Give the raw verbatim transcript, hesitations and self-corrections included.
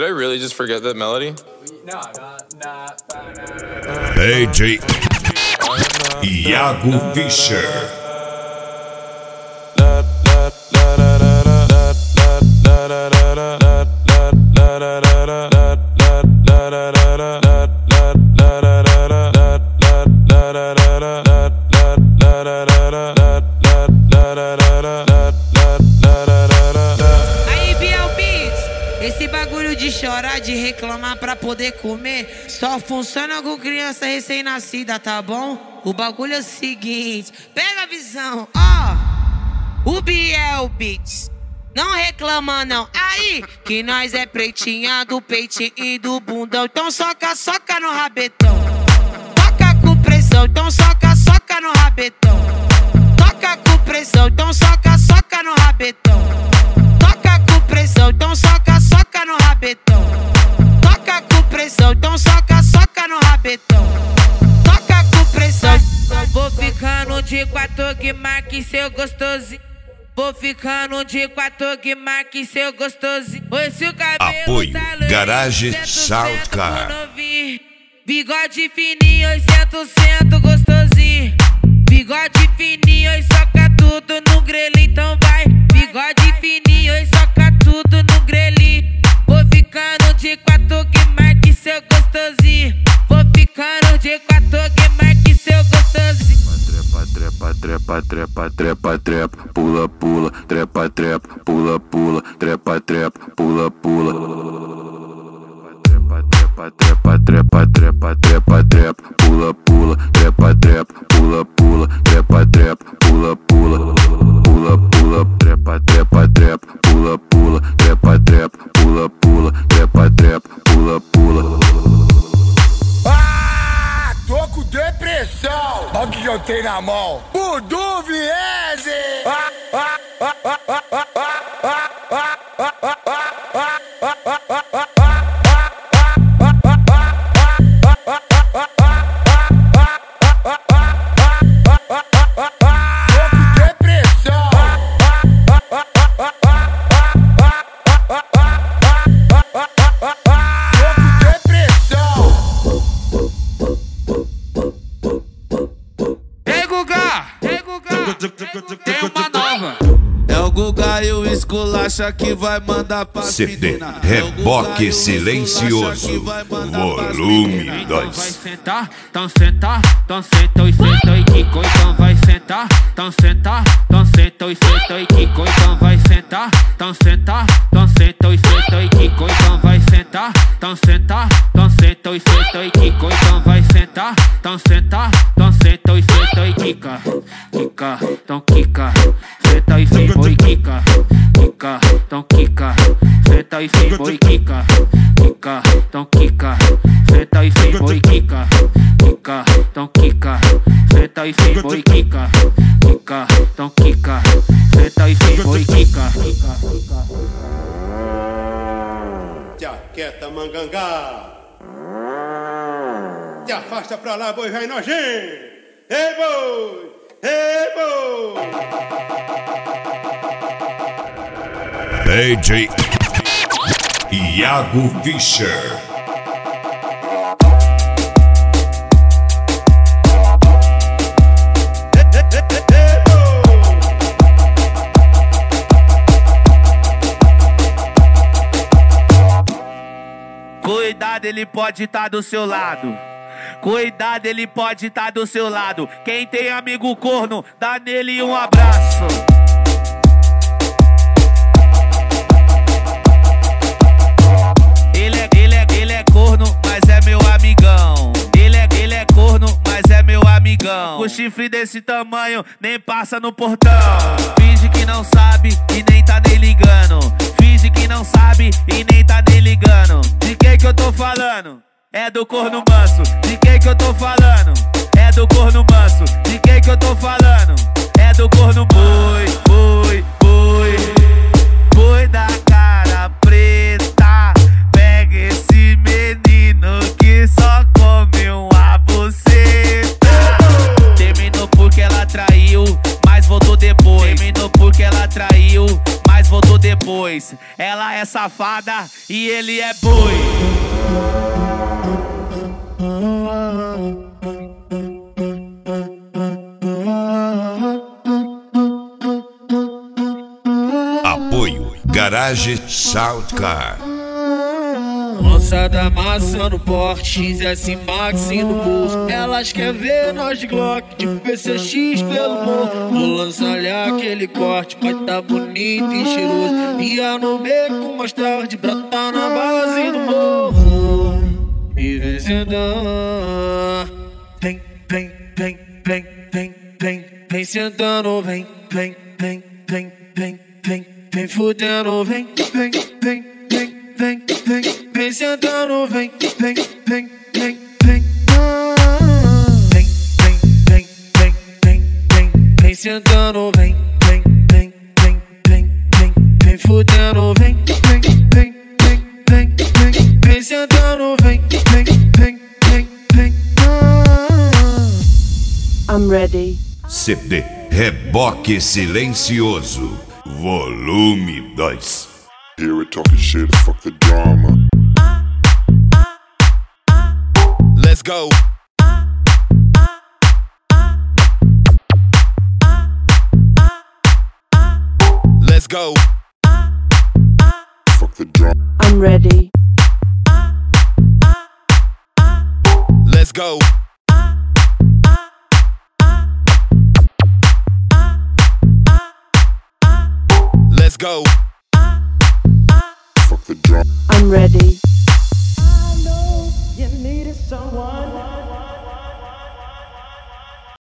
Did I really just forget that melody? No, no, no. D J Iago Fischer. Esse bagulho de chorar, de reclamar pra poder comer, só funciona com criança recém-nascida, tá bom? O bagulho é o seguinte, pega a visão, ó. O Biel Beats, não reclama não. Aí, que nós é pretinha do peitinho e do bundão. Então soca, soca no rabetão. Toca com pressão, então soca, soca no rabetão. Toca com pressão, então soca, soca no rabetão. Toca com pressão, então soca, soca no rabetão. Toca com pressão, então soca, soca no rabetão. Toca com pressão. Vou ficando de quatro que marque seu gostosinho. Vou ficando de quatro que marque seu gostosinho. Esse o cabelo Apoio tá loiro, Garage Soundcar. Bigode fininho, cem por cento gostosinho. Bigode fininho, soca tudo no grelhinho, então vai. Bigode fininho, soca tudo no grelhinho. Vou ficando de quatro que marque seu gostosinho. Vou ficando de quatro que marque seu gostosinho. Trepa, trepa, trepa, trepa, trepa, pula, pula, trepa, trepa, pula, pula, trepa, trepa, pula, pula. Trepa, trepa, trepa, trepa, trepa, trepa, trepa, pula, pula, trepa, trepa, pula, pula, trepa, trepa, pula, pula, pula, pula, trepa, trepa, trepa, pula, pula, trepa, trepa, pula, pula, trepa, trepa, pula, pula. Ah, tô com depressão. Olha o que eu tenho na mão. Budu Viese. Ah, ah, ah, ah, ah, ah, ah, ah, ah, ah, ah, ah, ah, ah. Tem uma nova. É o Guga e o Esculacha que vai mandar pra C D menina. Reboque Silencioso, volume Vai dois. sentar, então sentar, então senta e senta e quico. Então vai sentar, então sentar, então senta e senta e quico. Então vai sentar, então sentar, então senta e senta e quico. Então vai sentar, então sentar, então senta e senta e quico. Então vai sentar, então sentar, então senta e senta e quica. Quica, então quica, senta e senta e quica. Quica, então quica, senta e senta e quica. Quica, então quica, senta e senta e quica. Quica, então quica, senta e senta e quica. Quica, então quica, senta e senta e quica. Jaqueta mangangá, te afasta pra lá, boi vai nojento. Ei, boi, ei, boi. D J Iago Fischer. Cuidado, ele pode estar do seu lado. Cuidado, ele pode estar do seu lado. Quem tem amigo corno, dá nele um abraço. Ele é, ele é, ele é corno, mas é meu amigão. Ele é, ele é corno, mas é meu amigão. Com chifre desse tamanho, nem passa no portão. Finge que não sabe e nem tá nem ligando. Finge que não sabe e nem tá nem ligando. De quem que eu tô falando? É do corno manso. De quem que eu tô falando? É do corno manso. De quem que eu tô falando? É do corno boi, boi, boi. Boi da cara preta. Pega esse menino que só come uma buceta. Terminou porque ela traiu, mas voltou depois. Terminou porque ela traiu, mas voltou depois. dois. Ela é safada e ele é boi. Apoio Garage Soundcar. Moçada amassando porte, X S Max no bolso. Elas querem ver nós de Glock, de P C X pelo morro. Vou lançar-lhe aquele corte, vai tá bonito e cheiroso. Ia no beco mais tarde, brotar na base do morro. E vem sentando, vem, vem, vem, vem, vem, vem, vem sentando, vem, vem, vem, vem, vem, vem, vem fudendo, vem, vem, vem, vem, vem, vem, vem sentando, vem, vem, vem, vem, vem, vem, vem, vem, vem, vem, vem, vem sentando, vem, vem, vem, vem, vem, vem, vem fudendo, vem, vem, vem, vem, vem, vem, vem sentando, vem, vem, vem, vem, vem. I'm ready. C D Reboque Silencioso, volume dois. Here we talking shit, fuck the drama. Let's go. Let's go. Fuck the drama. I'm ready. Let's go. Let's go. Fuck the drama. I'm ready.